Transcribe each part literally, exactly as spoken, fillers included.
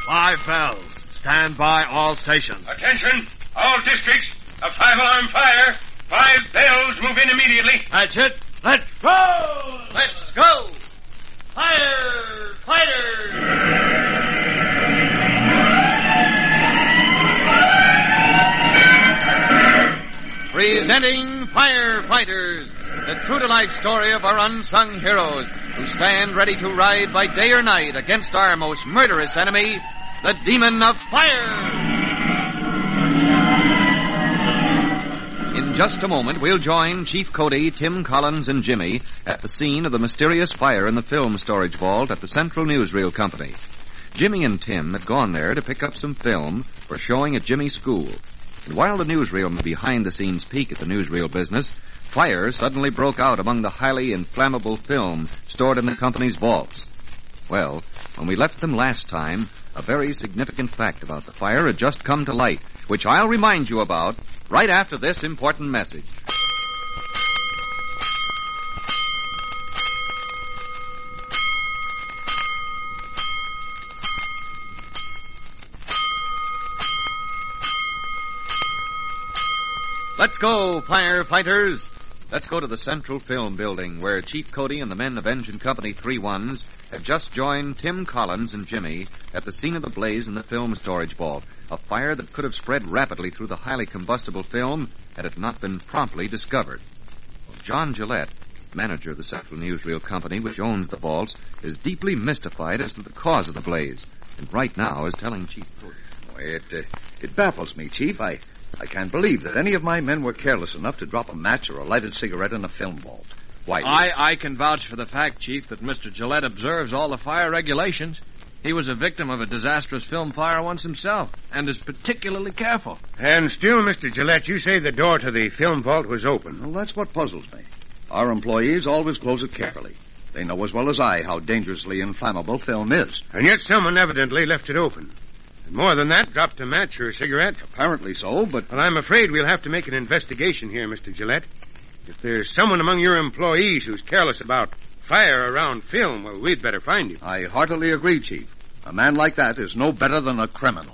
Five bells. Stand by all stations. Attention, all districts. A five-alarm fire. Five bells. Move in immediately. That's it. Let's roll. Let's go. Fire fighters. Presenting Firefighters, the true-to-life story of our unsung heroes who stand ready to ride by day or night against our most murderous enemy, the Demon of Fire. In just a moment, we'll join Chief Cody, Tim Collins, and Jimmy at the scene of the mysterious fire in the film storage vault at the Central Newsreel Company. Jimmy and Tim had gone there to pick up some film for showing at Jimmy's school. And while the newsreel made a behind-the-scenes peek at the newsreel business, fire suddenly broke out among the highly inflammable film stored in the company's vaults. Well, when we left them last time, a very significant fact about the fire had just come to light, which I'll remind you about right after this important message. Let's go, firefighters! Let's go to the Central Film Building, where Chief Cody and the men of Engine Company three ones have just joined Tim Collins and Jimmy at the scene of the blaze in the film storage vault, a fire that could have spread rapidly through the highly combustible film had it not been promptly discovered. Well, John Gillette, manager of the Central Newsreel Company, which owns the vaults, is deeply mystified as to the cause of the blaze, and right now is telling Chief Cody. It, uh, it baffles me, Chief. I... I can't believe that any of my men were careless enough to drop a match or a lighted cigarette in a film vault. Why? I, I can vouch for the fact, Chief, that Mister Gillette observes all the fire regulations. He was a victim of a disastrous film fire once himself, and is particularly careful. And still, Mister Gillette, you say the door to the film vault was open. Well, that's what puzzles me. Our employees always close it carefully. They know as well as I how dangerously inflammable film is. And yet someone evidently left it open. More than that, dropped a match or a cigarette. Apparently so, but... Well, I'm afraid we'll have to make an investigation here, Mister Gillette. If there's someone among your employees who's careless about fire around film, well, we'd better find him. I heartily agree, Chief. A man like that is no better than a criminal.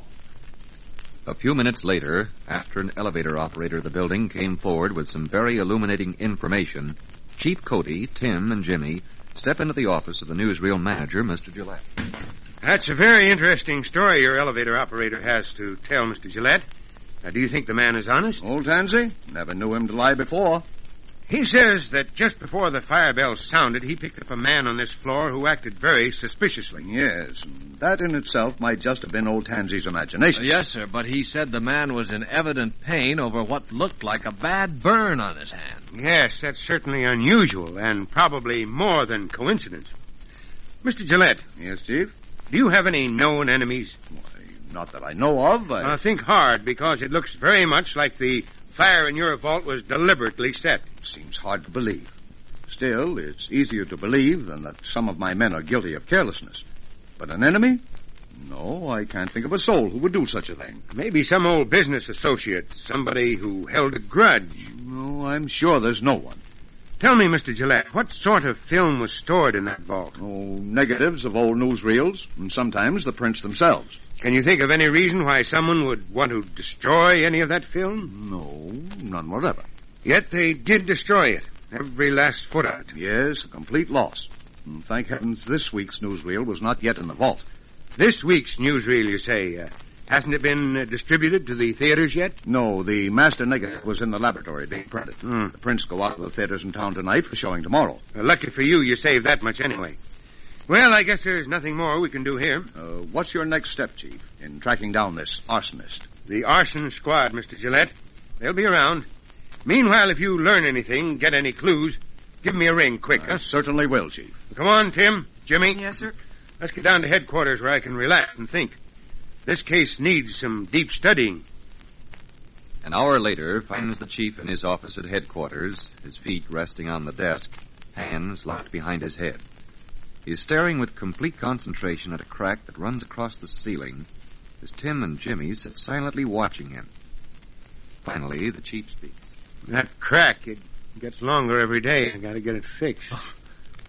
A few minutes later, after an elevator operator of the building came forward with some very illuminating information, Chief Cody, Tim, and Jimmy step into the office of the newsreel manager, Mister Gillette. That's a very interesting story your elevator operator has to tell, Mister Gillette. Now, do you think the man is honest? Old Tansy? Never knew him to lie before. He says that just before the fire bell sounded, he picked up a man on this floor who acted very suspiciously. Yes, that in itself might just have been old Tansy's imagination. Uh, yes, sir, but he said the man was in evident pain over what looked like a bad burn on his hand. Yes, that's certainly unusual and probably more than coincidence. Mister Gillette. Yes, Chief? Do you have any known enemies? Why, not that I know of. I... Uh, think hard, because it looks very much like the fire in your vault was deliberately set. Seems hard to believe. Still, it's easier to believe than that some of my men are guilty of carelessness. But an enemy? No, I can't think of a soul who would do such a thing. Maybe some old business associate, somebody who held a grudge. No, I'm sure there's no one. Tell me, Mister Gillette, what sort of film was stored in that vault? Oh, negatives of old newsreels, and sometimes the prints themselves. Can you think of any reason why someone would want to destroy any of that film? No, none whatever. Yet they did destroy it, every last foot of it. Yes, a complete loss. And thank heavens this week's newsreel was not yet in the vault. This week's newsreel, you say, uh, hasn't it been uh, distributed to the theaters yet? No, the master negative was in the laboratory being printed. Mm. The prints go out to the theaters in town tonight for showing tomorrow. Uh, lucky for you, you saved that much anyway. Well, I guess there's nothing more we can do here. Uh, what's your next step, Chief, in tracking down this arsonist? The arson squad, Mister Gillette. They'll be around. Meanwhile, if you learn anything, get any clues, give me a ring, quick, I huh? certainly will, Chief. Come on, Tim, Jimmy. Yes, sir. Let's get down to headquarters where I can relax and think. This case needs some deep studying. An hour later finds the chief in his office at headquarters, his feet resting on the desk, hands locked behind his head. He is staring with complete concentration at a crack that runs across the ceiling as Tim and Jimmy sit silently watching him. Finally, the chief speaks. That crack, it gets longer every day. I gotta get it fixed. Oh,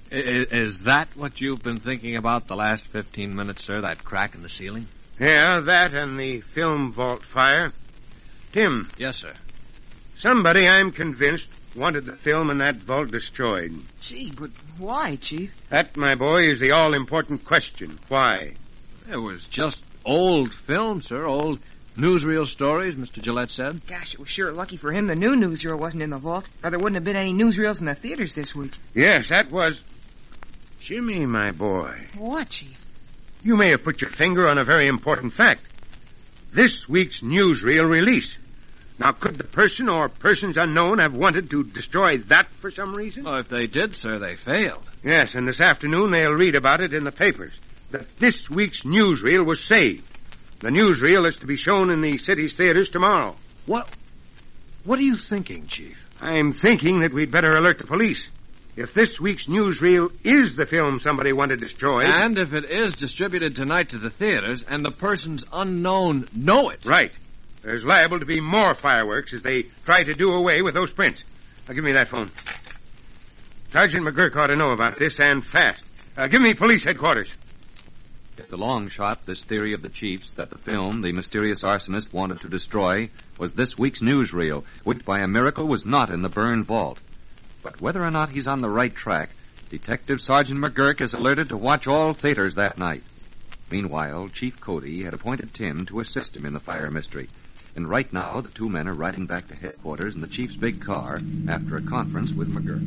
Is, is that what you've been thinking about the last fifteen minutes, sir? That crack in the ceiling? Yeah, that and the film vault fire. Tim. Yes, sir. Somebody, I'm convinced, wanted the film in that vault destroyed. Gee, but why, Chief? That, my boy, is the all-important question. Why? It was just old film, sir. Old newsreel stories, Mister Gillette said. Gosh, it was sure lucky for him the new newsreel wasn't in the vault, or there wouldn't have been any newsreels in the theaters this week. Yes, that was... Jimmy, my boy. What, Chief? You may have put your finger on a very important fact. This week's newsreel release. Now, could the person or persons unknown have wanted to destroy that for some reason? Well, if they did, sir, they failed. Yes, and this afternoon they'll read about it in the papers. That this week's newsreel was saved. The newsreel is to be shown in the city's theaters tomorrow. What? What are you thinking, Chief? I'm thinking that we'd better alert the police. If this week's newsreel is the film somebody wanted destroyed... And if it is distributed tonight to the theaters, and the persons unknown know it... Right. There's liable to be more fireworks as they try to do away with those prints. Now, give me that phone. Sergeant McGurk ought to know about this, and fast. Uh, give me police headquarters. It's a long shot, this theory of the chief's, that the film the mysterious arsonist wanted to destroy was this week's newsreel, which by a miracle was not in the burned vault. But whether or not he's on the right track, Detective Sergeant McGurk is alerted to watch all theaters that night. Meanwhile, Chief Cody had appointed Tim to assist him in the fire mystery. And right now, the two men are riding back to headquarters in the chief's big car after a conference with McGurk.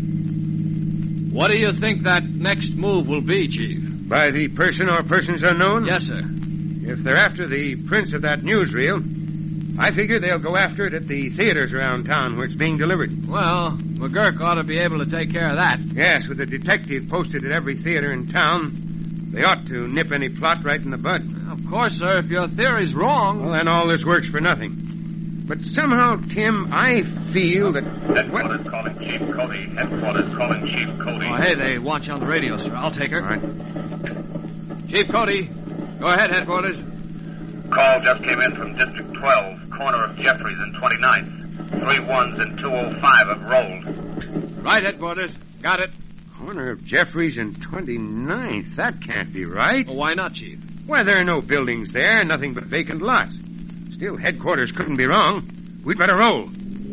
What do you think that next move will be, Chief? By the person or persons unknown? Yes, sir. If they're after the prints of that newsreel, I figure they'll go after it at the theaters around town where it's being delivered. Well, McGurk ought to be able to take care of that. Yes, with a detective posted at every theater in town, they ought to nip any plot right in the bud. Of course, sir, if your theory's wrong... Well, then all this works for nothing. But somehow, Tim, I feel that... Headquarters what? Calling Chief Cody. Headquarters calling Chief Cody. Oh, hey, they want you on the radio, sir. I'll take her. All right. Chief Cody, go ahead, headquarters. Call just came in from District twelve, corner of Jeffries and twenty-ninth. Three ones and two oh five have rolled. Right, headquarters. Got it. Corner of Jeffries and twenty-ninth. That can't be right. Well, why not, Chief? Why, there are no buildings there, nothing but vacant lots. Still, headquarters couldn't be wrong. We'd better roll.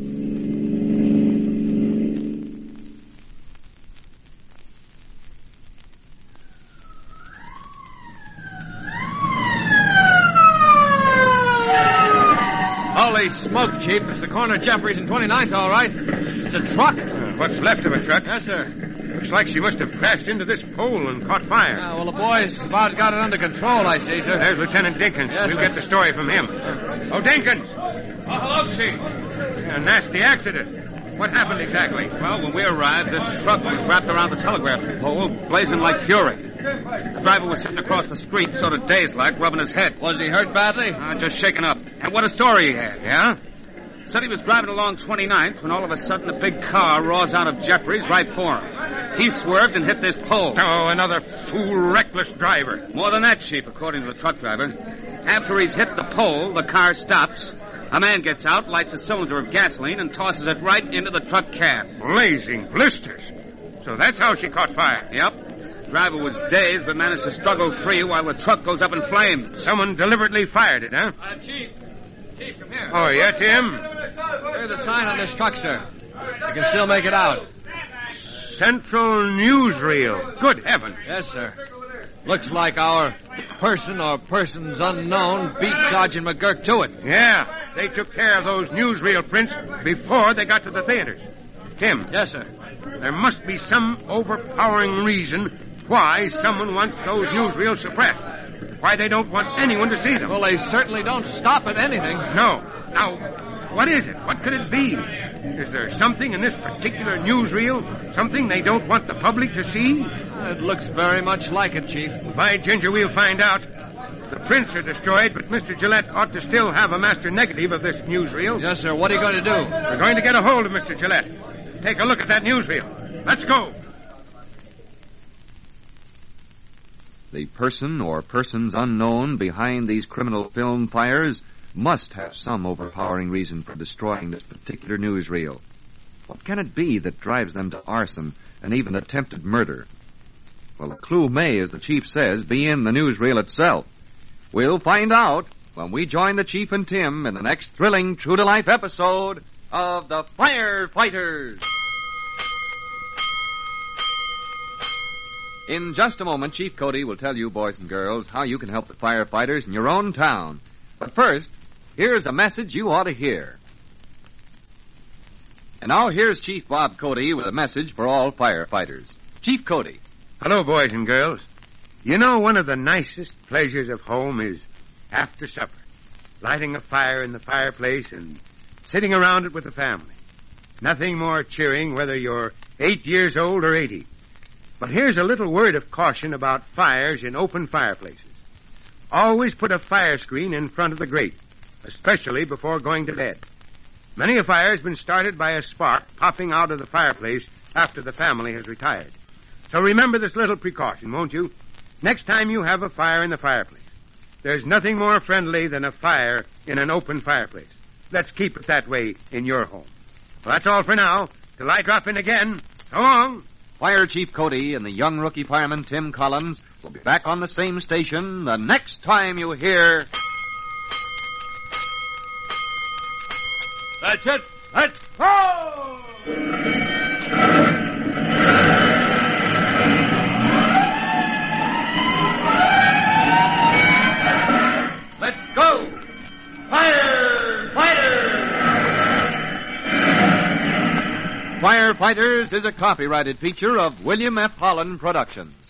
Holy smoke, Chief. It's the corner of Jeffries and twenty-ninth, all right. It's a truck. Uh, what's left of a truck? Yes, sir. Looks like she must have crashed into this pole and caught fire. Uh, well, the boys about got it under control, I see, sir. There's Lieutenant Dinkins. Yes, we'll sir. get the story from him. Oh, Dinkins! Oh, hello, Chief. A nasty accident. What happened exactly? Well, when we arrived, this truck was wrapped around the telegraph pole, blazing like fury. The driver was sitting across the street, sort of dazed-like, rubbing his head. Was he hurt badly? Uh, just shaken up. And what a story he had. Yeah? Said he was driving along twenty-ninth when all of a sudden a big car roars out of Jeffries right for him. He swerved and hit this pole. Oh, another fool, reckless driver. More than that, Chief, according to the truck driver. After he's hit the pole, the car stops. A man gets out, lights a cylinder of gasoline, and tosses it right into the truck cab. Blazing blisters. So that's how she caught fire. Yep. Driver was dazed, but managed to struggle free while the truck goes up in flames. Someone deliberately fired it, huh? Uh, Chief. Chief, come here. Oh, yeah, Tim? There's the sign on this truck, sir. You can still make it out. Central Newsreel. Good heaven. Yes, sir. Looks like our person or persons unknown beat Sergeant McGurk to it. Yeah, they took care of those newsreel prints before they got to the theaters. Tim. Yes, sir. There must be some overpowering reason why someone wants those newsreels suppressed. Why they don't want anyone to see them. Well, they certainly don't stop at anything. No. Now, what is it? What could it be? Is there something in this particular newsreel? Something they don't want the public to see? It looks very much like it, Chief. By Ginger, we'll find out. The prints are destroyed, but Mister Gillette ought to still have a master negative of this newsreel. Yes, sir. What are you going to do? We're going to get a hold of Mister Gillette. Take a look at that newsreel. Let's go. The person or persons unknown behind these criminal film fires must have some overpowering reason for destroying this particular newsreel. What can it be that drives them to arson and even attempted murder? Well, the clue may, as the chief says, be in the newsreel itself. We'll find out when we join the chief and Tim in the next thrilling true-to-life episode of The Firefighters. In just a moment, Chief Cody will tell you, boys and girls, how you can help the firefighters in your own town. But first, here's a message you ought to hear. And now here's Chief Bob Cody with a message for all firefighters. Chief Cody. Hello, boys and girls. You know, one of the nicest pleasures of home is after supper, lighting a fire in the fireplace and sitting around it with the family. Nothing more cheering whether you're eight years old or eighty. But here's a little word of caution about fires in open fireplaces. Always put a fire screen in front of the grate, especially before going to bed. Many a fire has been started by a spark popping out of the fireplace after the family has retired. So remember this little precaution, won't you? Next time you have a fire in the fireplace, there's nothing more friendly than a fire in an open fireplace. Let's keep it that way in your home. Well, that's all for now. Till I drop in again, so long. Fire Chief Cody and the young rookie fireman Tim Collins will be back on the same station the next time you hear... That's it. Let's go! Let's go! Fire! Fighters! Firefighters is a copyrighted feature of William F. Holland Productions.